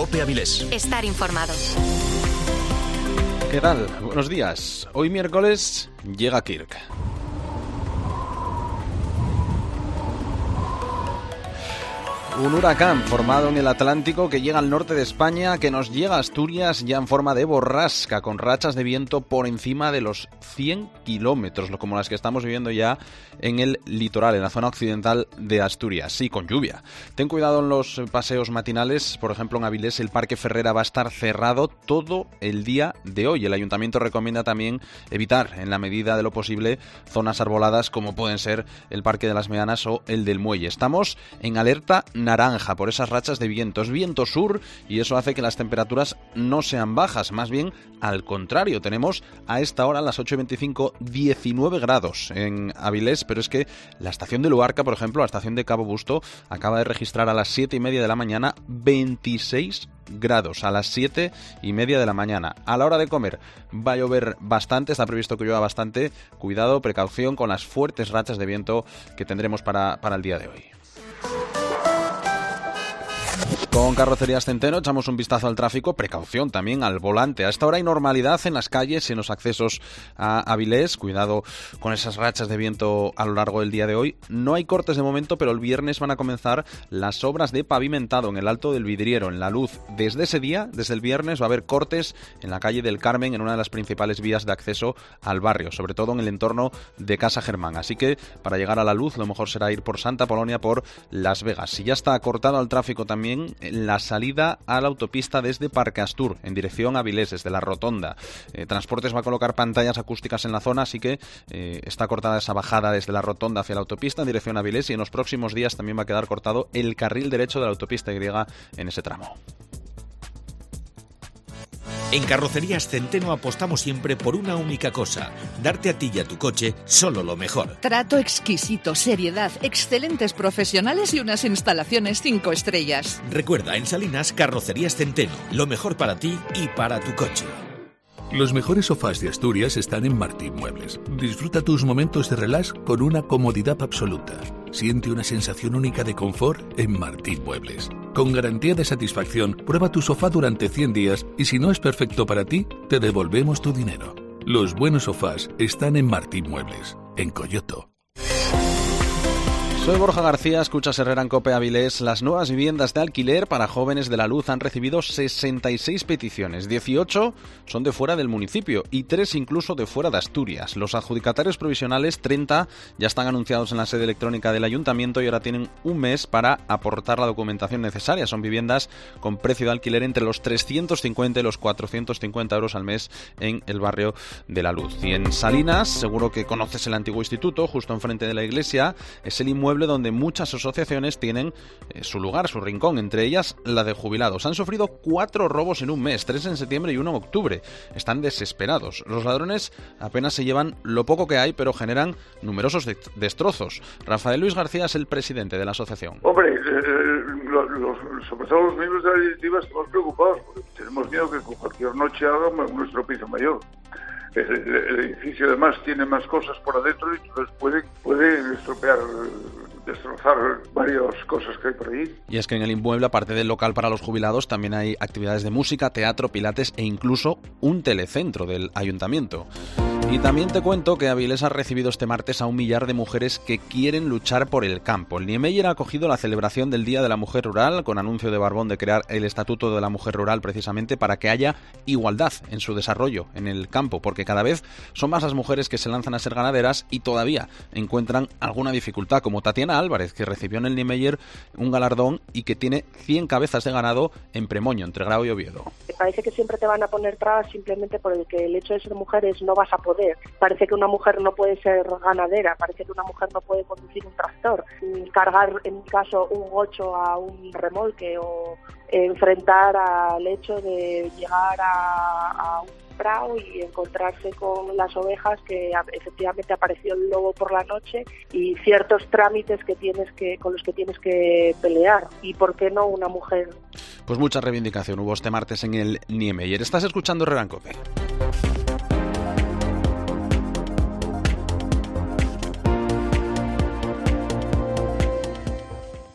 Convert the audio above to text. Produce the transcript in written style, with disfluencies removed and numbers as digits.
COPE Avilés. Estar informado. ¿Qué tal? Buenos días. Hoy miércoles llega Kirk. Un huracán formado en el Atlántico que llega al norte de España, que nos llega a Asturias ya en forma de borrasca, con rachas de viento por encima de los 100 kilómetros, como las que estamos viviendo ya en el litoral, en la zona occidental de Asturias. Sí, con lluvia. Ten cuidado en los paseos matinales. Por ejemplo, en Avilés el Parque Ferrera va a estar cerrado todo el día de hoy. El Ayuntamiento recomienda también evitar, en la medida de lo posible, zonas arboladas como pueden ser el Parque de las Meanas o el del Muelle. Estamos en alerta naranja por esas rachas de viento. Es viento sur y eso hace que las temperaturas no sean bajas, más bien al contrario. Tenemos a esta hora, a las 8:25, 19 grados en Avilés, pero es que la estación de Luarca, por ejemplo, la estación de Cabo Busto, acaba de registrar a las 7:30 de la mañana 26 grados, a las 7:30 de la mañana. A la hora de comer va a llover bastante, está previsto que llueva bastante. Cuidado, precaución con las fuertes rachas de viento que tendremos para el día de hoy. Con Carrocerías Centeno echamos un vistazo al tráfico, precaución también al volante. A esta hora hay normalidad en las calles y en los accesos a Avilés. Cuidado con esas rachas de viento a lo largo del día de hoy. No hay cortes de momento, pero el viernes van a comenzar las obras de pavimentado en el Alto del Vidriero, en La Luz. Desde ese día, desde el viernes, va a haber cortes en la calle del Carmen, en una de las principales vías de acceso al barrio, sobre todo en el entorno de Casa Germán. Así que para llegar a La Luz lo mejor será ir por Santa Polonia, por Las Vegas. Si ya está cortado el tráfico también la salida a la autopista desde Parque Astur, en dirección a Avilés, desde la Rotonda. Transportes va a colocar pantallas acústicas en la zona, así que está cortada esa bajada desde la Rotonda hacia la autopista en dirección a Avilés, y en los próximos días también va a quedar cortado el carril derecho de la autopista Y en ese tramo. En Carrocerías Centeno apostamos siempre por una única cosa: darte a ti y a tu coche solo lo mejor. Trato exquisito, seriedad, excelentes profesionales y unas instalaciones 5 estrellas. Recuerda, en Salinas, Carrocerías Centeno, lo mejor para ti y para tu coche. Los mejores sofás de Asturias están en Martín Muebles. Disfruta tus momentos de relax con una comodidad absoluta. Siente una sensación única de confort en Martín Muebles. Con garantía de satisfacción, prueba tu sofá durante 100 días y si no es perfecto para ti, te devolvemos tu dinero. Los buenos sofás están en Martín Muebles, en Coyoto. Soy Borja García, escuchas Herrera en COPE Avilés. Las nuevas viviendas de alquiler para jóvenes de La Luz han recibido 66 peticiones. 18 son de fuera del municipio y 3 incluso de fuera de Asturias. Los adjudicatarios provisionales, 30, ya están anunciados en la sede electrónica del Ayuntamiento y ahora tienen un mes para aportar la documentación necesaria. Son viviendas con precio de alquiler entre los 350 y los 450 euros al mes en el barrio de La Luz. Y en Salinas, seguro que conoces el antiguo instituto, justo enfrente de la iglesia, es el inmueble donde muchas asociaciones tienen su lugar, su rincón, entre ellas la de jubilados. Han sufrido 4 robos en un mes, 3 en septiembre y 1 en octubre. Están desesperados. Los ladrones apenas se llevan lo poco que hay, pero generan numerosos destrozos. Rafael Luis García es el presidente de la asociación. Hombre, sobre todo los miembros de la directiva estamos preocupados porque tenemos miedo que cualquier noche haga nuestro piso mayor. El edificio además tiene más cosas por adentro y entonces puede destrozar varias cosas que hay por ahí. Y es que en el inmueble, aparte del local para los jubilados, también hay actividades de música, teatro, pilates e incluso un telecentro del ayuntamiento. Y también te cuento que Avilés ha recibido este martes a 1 millar de mujeres que quieren luchar por el campo. El Niemeyer ha acogido la celebración del Día de la Mujer Rural con anuncio de Barbón de crear el Estatuto de la Mujer Rural precisamente para que haya igualdad en su desarrollo en el campo, porque cada vez son más las mujeres que se lanzan a ser ganaderas y todavía encuentran alguna dificultad, como Tatiana Álvarez, que recibió en el Niemeyer un galardón y que tiene 100 cabezas de ganado en Premoño, entre Grau y Oviedo. Parece que siempre te van a poner trabas simplemente por el hecho de ser mujeres, no vas a poder. Parece que una mujer no puede ser ganadera, parece que una mujer no puede conducir un tractor, cargar, en mi caso, un gocho a un remolque o enfrentar al hecho de llegar a un prado y encontrarse con las ovejas, que efectivamente apareció el lobo por la noche, y ciertos trámites con los que tienes que pelear. ¿Y por qué no una mujer? Pues mucha reivindicación hubo este martes en el Niemeyer. Estás escuchando Herrera en COPE.